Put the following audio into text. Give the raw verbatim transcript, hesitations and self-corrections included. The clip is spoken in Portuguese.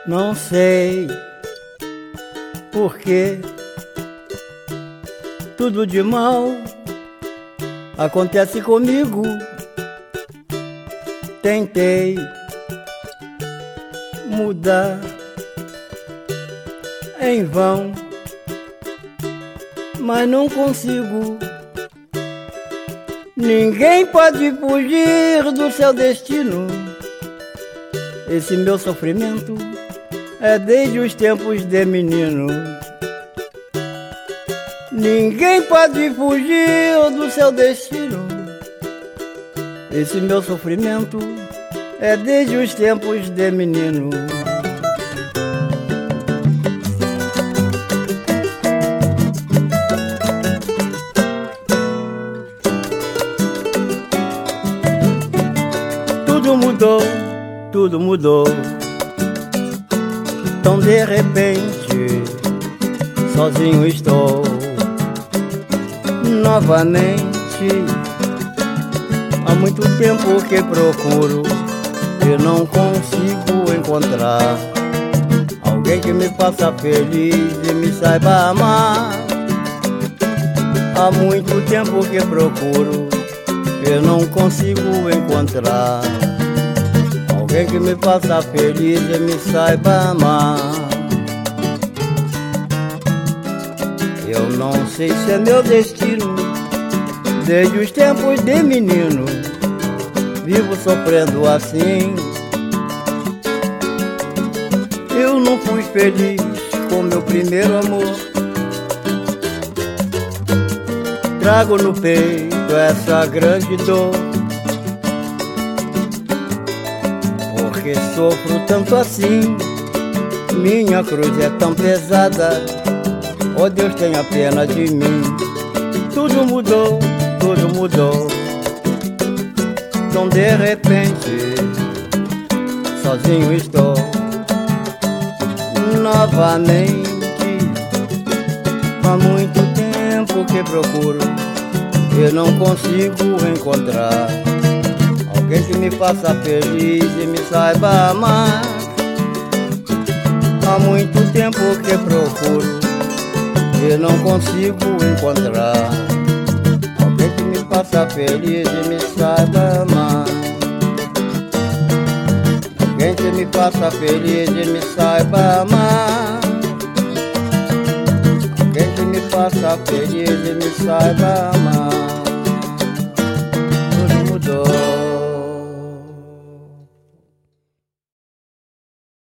Não sei porque tudo de mal acontece comigo. Tentei mudar em vão, mas não consigo. Ninguém pode fugir do seu destino. Esse meu sofrimento é desde os tempos de menino. Ninguém pode fugir do seu destino. Esse meu sofrimento é desde os tempos de menino. Tudo mudou, tudo mudou. Tão de repente, sozinho estou novamente. Há muito tempo que procuro e não consigo encontrar alguém que me faça feliz e me saiba amar. Há muito tempo que procuro e não consigo encontrar alguém que me faça feliz e me saiba amar. Eu não sei se é meu destino, desde os tempos de menino vivo sofrendo assim. Eu não fui feliz com meu primeiro amor. Trago no peito essa grande dor, porque sofro tanto assim. Minha cruz é tão pesada, oh Deus, tenha pena de mim. Tudo mudou, tudo mudou. Tão de repente, sozinho estou novamente. Há muito tempo que procuro e não consigo encontrar alguém que me faça feliz e me saiba amar. Há muito tempo que procuro e não consigo encontrar alguém que me faça feliz e me saiba amar. Alguém que me faça feliz e me saiba amar. Alguém que me faça feliz e me saiba amar.